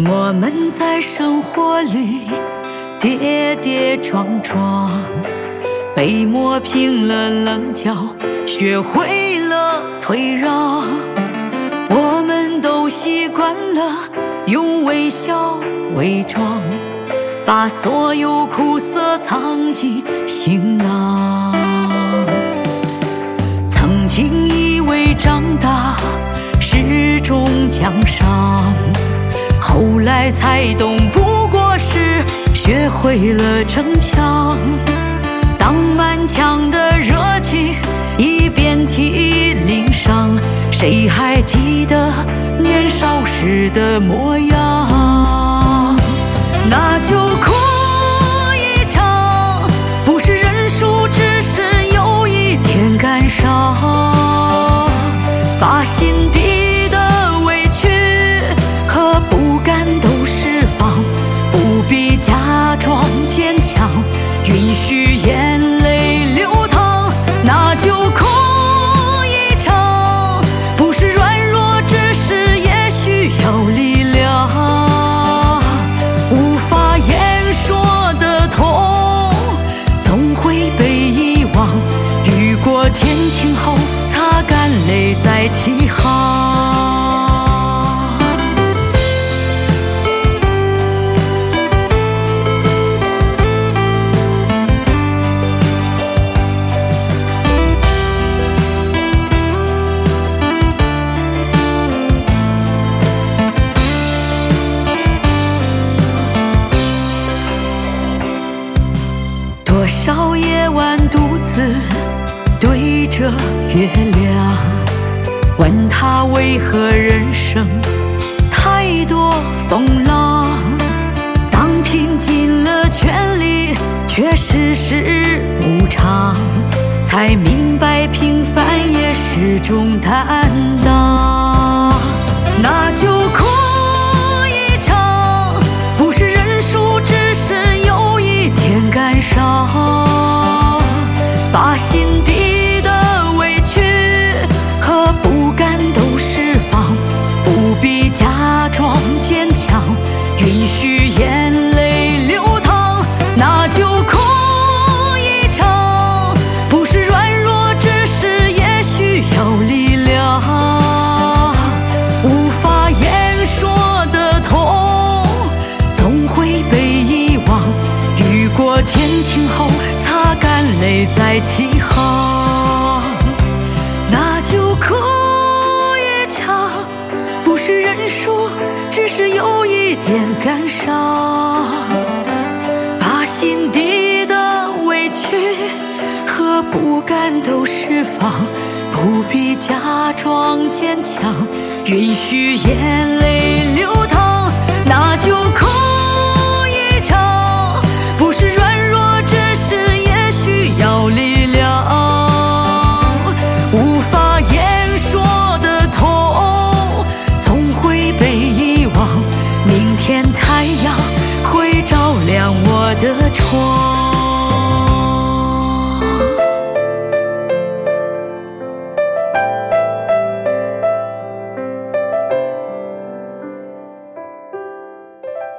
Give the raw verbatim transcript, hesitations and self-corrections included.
我们在生活里跌跌撞撞，被磨平了棱角，学会了退让。我们都习惯了用微笑伪装，把所有苦涩藏进行囊。曾经以为长大是种奖赏，后来才懂不过是学会了逞强。当满腔的热情已遍体鳞伤，谁还记得年少时的模样？那就哭一场，不是认输，只是有一点感伤。把心底的委屈和不甘都释放，不必假装坚强，允许眼泪流淌。那就哭一场，不是软弱，只是也需要力量。无法言说的痛总会被遗忘，雨过天晴后擦干泪再起航。多少夜晚独自对着月亮，问他为何人生太多风浪。当拼尽了全力却世事无常，才明白平凡也是种担当。那就哭一场，不是认输，只是有一点感伤。把心底的委屈和不甘都释放，不必假装坚强，允许眼泪流淌。那就哭一场，不是软弱，只是也需要力量。无法言说的痛总会被遗忘，雨过天晴后擦干泪再起航。那就哭一场，不是认输，只是有一点感伤。把心底的委屈和不甘都释放，不必假装坚强，允许眼泪流淌。